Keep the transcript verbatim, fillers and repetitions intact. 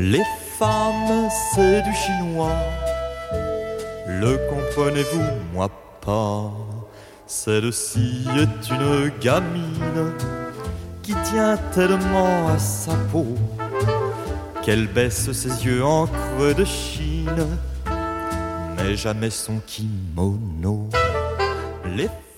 Les femmes, c'est du chinois. Le comprenez-vous, moi pas. Celle-ci est une gamine qui tient tellement à sa peau qu'elle baisse ses yeux en creux de Chine, mais jamais son kimono. Les